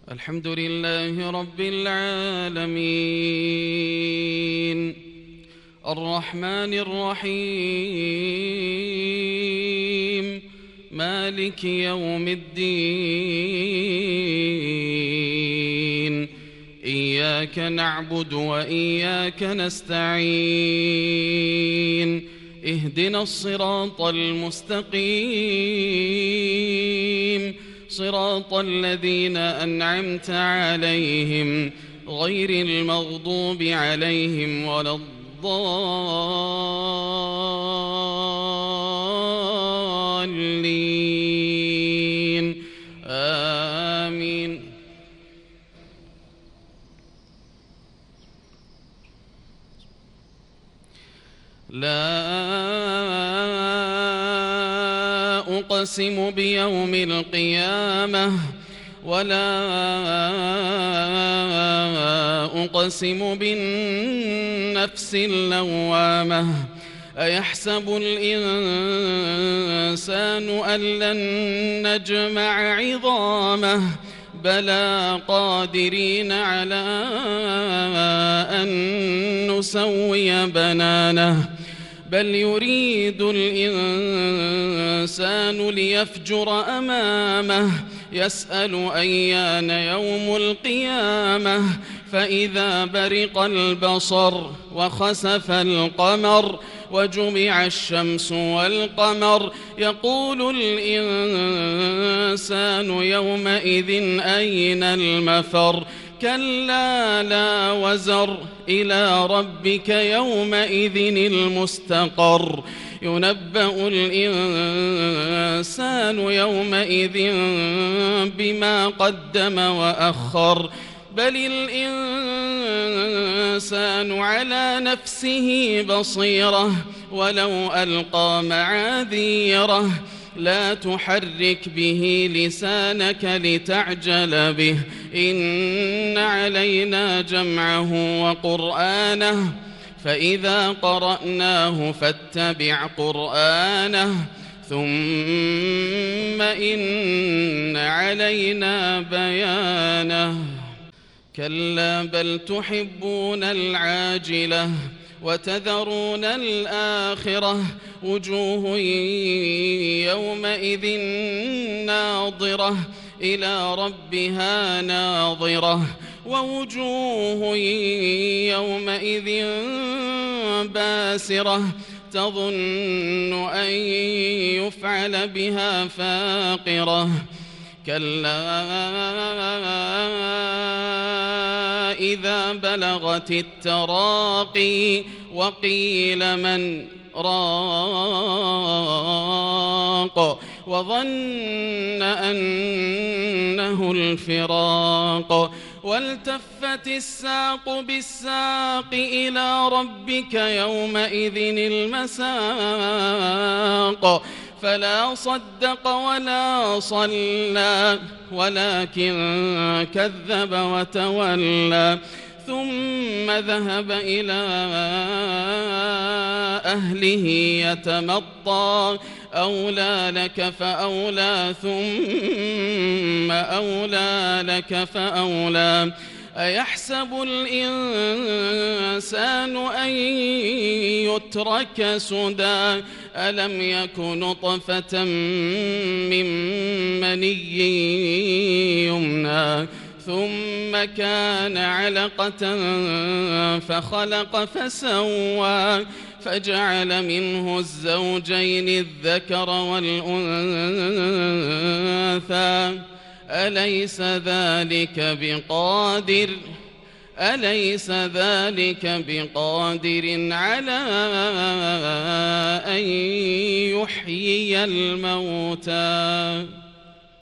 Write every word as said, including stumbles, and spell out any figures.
الحمد لله رب العالمين الرحمن الرحيم مالك يوم الدين إياك نعبد وإياك نستعين اهدنا الصراط المستقيم صراط الذين أنعمت عليهم غير المغضوب عليهم ولا الضالين آمين. لا أقسم بيوم القيامة ولا أقسم بالنفس اللوامة أيحسب الإنسان أن لن نجمع عظامه بلى قادرين على أن نسوي بنانه بل يريد الإنسان ليفجر أمامه يسأل أيان يوم القيامة فإذا برق البصر وخسف القمر وجمع الشمس والقمر يقول الإنسان يومئذ أين المفر كلا لا وزر إلى ربك يومئذ المستقر ينبأ الإنسان يومئذ بما قدم وأخر بل الإنسان على نفسه بصيرة ولو ألقى معاذيره لا تحرك به لسانك لتعجل به إن علينا جمعه وقرآنه فإذا قرأناه فاتبع قرآنه ثم إن علينا بيانه كلا بل تحبون العاجلة وتذرون الآخرة وجوه يومئذ ناظرة إلى ربها ناظرة ووجوه يومئذ باسرة تظن أن يفعل بها فاقرة كلا إذا بلغت التراقي وقيل من راق وظن أنه الفراق والتفت الساق بالساق إلى ربك يومئذ المساق فلا صدق ولا صلى ولكن كذب وتولى ثم ذهب إلى أهله يتمطى أولى لك فأولى ثم أولى لك فأولى أيحسب الإنسان أن يترك سدى ألم يك نطفة من مني يمنى ثم كان علقة فخلق فسوى فجعل منه الزوجين الذكر والأنثى أليس ذلك بقادر أليس ذلك بقادر على أن يحيي الموتى